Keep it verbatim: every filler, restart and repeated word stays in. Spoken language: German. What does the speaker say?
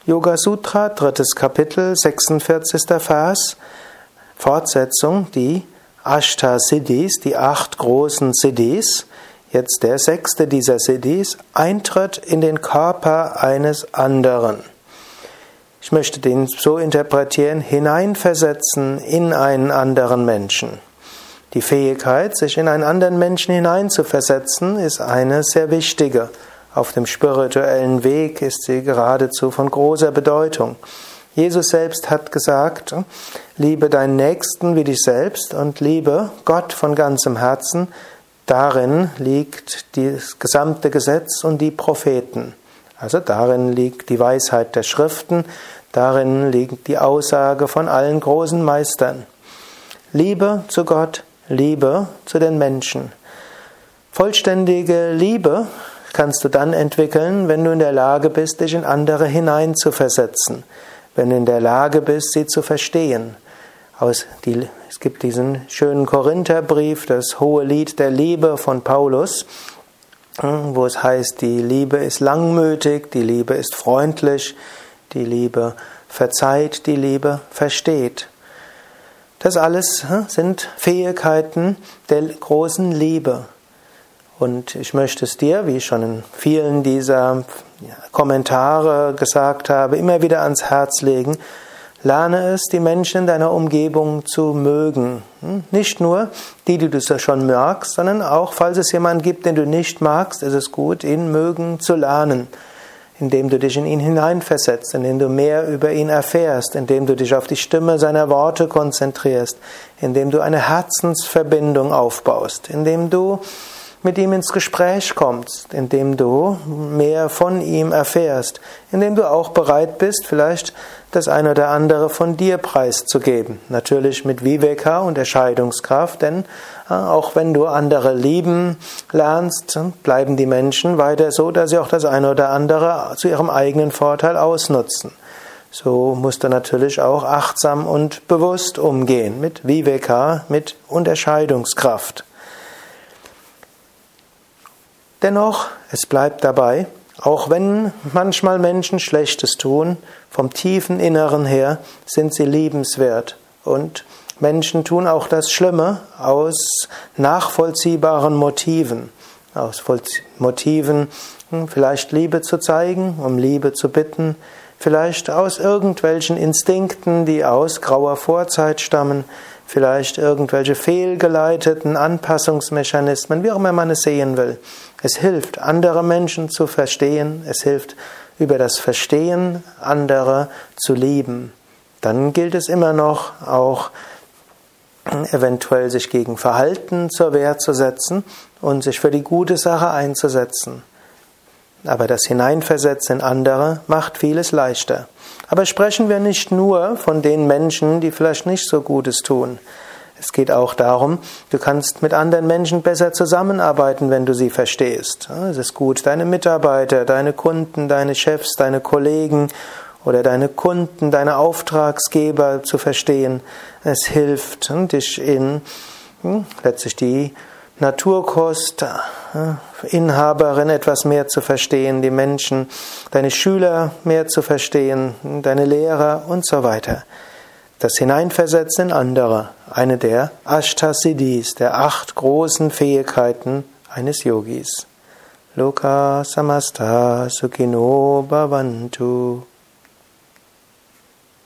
Yoga Sutra, drittes Kapitel, sechsundvierzigster Vers, Fortsetzung, die Ashta Siddhis, die acht großen Siddhis. Jetzt der sechste dieser Siddhis, Eintritt in den Körper eines anderen. Ich möchte den so interpretieren, hineinversetzen in einen anderen Menschen. Die Fähigkeit, sich in einen anderen Menschen hineinzuversetzen, ist eine sehr wichtige. Auf dem spirituellen Weg ist sie geradezu von großer Bedeutung. Jesus selbst hat gesagt, liebe deinen Nächsten wie dich selbst und liebe Gott von ganzem Herzen. Darin liegt das gesamte Gesetz und die Propheten. Also darin liegt die Weisheit der Schriften, darin liegt die Aussage von allen großen Meistern. Liebe zu Gott, Liebe zu den Menschen. Vollständige Liebe kannst du dann entwickeln, wenn du in der Lage bist, dich in andere hineinzuversetzen, wenn du in der Lage bist, sie zu verstehen. Aus die, es gibt diesen schönen Korintherbrief, das hohe Lied der Liebe von Paulus, wo es heißt, die Liebe ist langmütig, die Liebe ist freundlich, die Liebe verzeiht, die Liebe versteht. Das alles sind Fähigkeiten der großen Liebe. Und ich möchte es dir, wie ich schon in vielen dieser Kommentare gesagt habe, immer wieder ans Herz legen. Lerne es, die Menschen in deiner Umgebung zu mögen. Nicht nur die, die du schon magst, sondern auch, falls es jemanden gibt, den du nicht magst, ist es gut, ihn mögen zu lernen. Indem du dich in ihn hineinversetzt, indem du mehr über ihn erfährst, indem du dich auf die Stimme seiner Worte konzentrierst, indem du eine Herzensverbindung aufbaust, indem du mit ihm ins Gespräch kommst, indem du mehr von ihm erfährst, indem du auch bereit bist, vielleicht das eine oder andere von dir preiszugeben. Natürlich mit Viveka und Entscheidungskraft, denn auch wenn du andere lieben lernst, bleiben die Menschen weiter so, dass sie auch das eine oder andere zu ihrem eigenen Vorteil ausnutzen. So musst du natürlich auch achtsam und bewusst umgehen mit Viveka, mit Unterscheidungskraft. Dennoch, es bleibt dabei, auch wenn manchmal Menschen Schlechtes tun, vom tiefen Inneren her sind sie liebenswert. Und Menschen tun auch das Schlimme aus nachvollziehbaren Motiven. Aus Motiven, vielleicht Liebe zu zeigen, um Liebe zu bitten, vielleicht aus irgendwelchen Instinkten, die aus grauer Vorzeit stammen, vielleicht irgendwelche fehlgeleiteten Anpassungsmechanismen, wie auch immer man es sehen will. Es hilft, andere Menschen zu verstehen, es hilft, über das Verstehen andere zu lieben. Dann gilt es immer noch, auch eventuell sich gegen Verhalten zur Wehr zu setzen und sich für die gute Sache einzusetzen. Aber das Hineinversetzen in andere macht vieles leichter. Aber sprechen wir nicht nur von den Menschen, die vielleicht nicht so Gutes tun. Es geht auch darum, du kannst mit anderen Menschen besser zusammenarbeiten, wenn du sie verstehst. Es ist gut, deine Mitarbeiter, deine Kunden, deine Chefs, deine Kollegen oder deine Kunden, deine Auftragsgeber zu verstehen. Es hilft, dich in letztlich die Naturkost, Inhaberin etwas mehr zu verstehen, die Menschen, deine Schüler mehr zu verstehen, deine Lehrer und so weiter. Das Hineinversetzen in andere, eine der Ashtasiddhis, der acht großen Fähigkeiten eines Yogis. Loka samasta sukhino bhavantu.